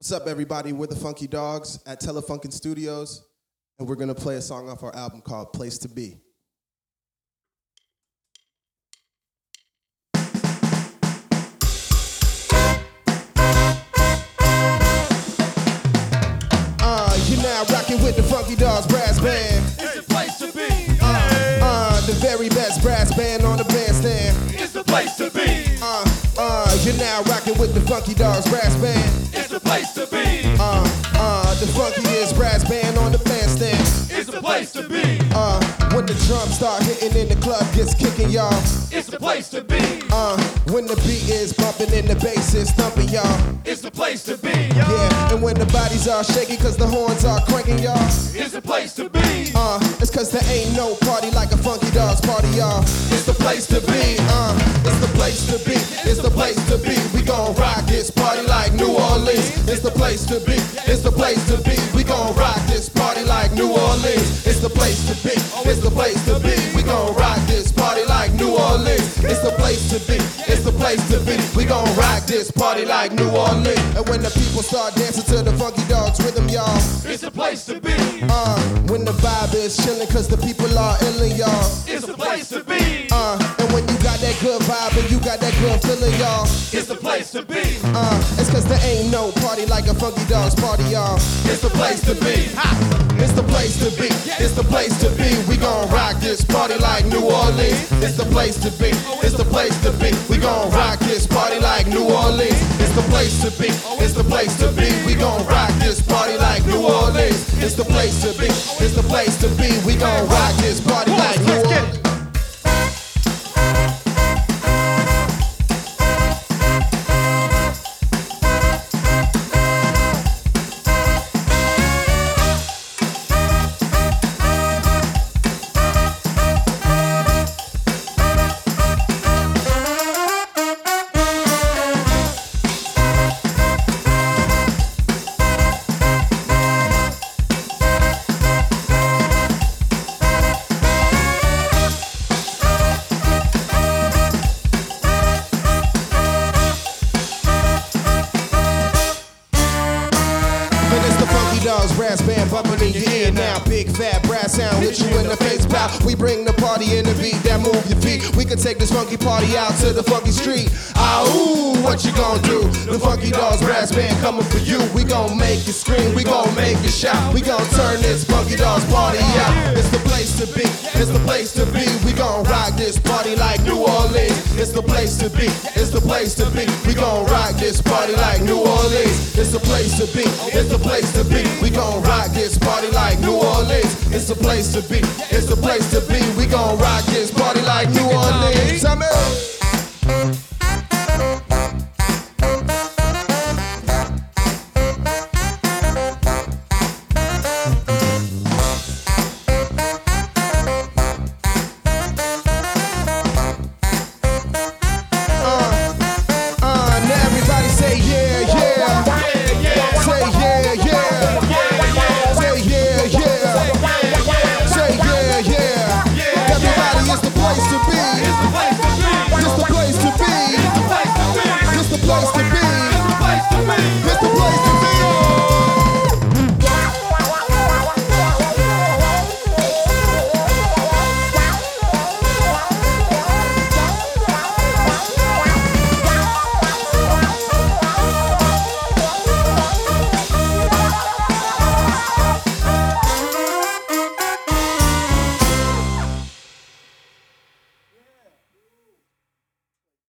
What's up, everybody? We're the Funky Dogs at Telefunken Studios, and we're gonna play a song off our album called Place to Be. You're now rocking with the Funky Dogs Brass Band. It's the place to be. The very best brass band on the bandstand. It's the place to be. You're now rocking with the Funky Dogs Brass Band. It's the place to be. The funkiest brass band on the bandstand. It's the place to be. When the drums start hitting and the club gets kicking, y'all. It's the place to be. When the beat is bumping and the bass is thumping, y'all. It's the place to be. Yeah, and when the bodies are shaking cause the horns are cranking, y'all. It's the place to be. It's cause there ain't no party like a Funky Dogs party, y'all. It's the place to be. It's the place to be. It's the place to be. We gon' rock this party like New Orleans. It's the place to be. It's the place to be. We gon' rock this party like New Orleans. It's the place to be. It's the place to be. We gon' rock this party like New Orleans. It's the place to be. It's the place to be. We gon' rock this party like New Orleans. And when the people start dancing to the Funky Dogs rhythm, y'all. It's the place to be. When the vibe is chillin' cause the people are illin', y'all. It's the place to be. And when you got that good vibe and you got that good feeling, y'all. It's the place to be. It's cause there ain't no party like a Funky Dogs party, y'all. It's the place to be. It's the place to be. It's the place to be. We gon' rock this party like New Orleans. It's the place to be. It's the place to be. We gon' rock this party like New Orleans. It's the place to be. It's the place to be. We gon' rock this party like New Orleans. It's the place to be. It's the place to be. We gon' rock this party like New Orleans. Dogs brass band bumping in your ear now. Big fat brass sound hit you in the face, pal. We bring the party in the beat that move your feet. We can take this funky party out to the funky street. Ooh, what you gonna do? The Funky Dogs brass band coming for you. We gon' make you scream, we gon' make you shout. We gon' turn this Funky Dogs party out. It's the place to be, it's the place to be. We gon' rock this party like New Orleans. It's the place to be, it's the place to be. We gon' rock this party like New Orleans. It's the place to be, it's the place to be. We gon' rock this party like New Orleans. It's the place to be. It's the place to be. We gon' rock this party like New Orleans.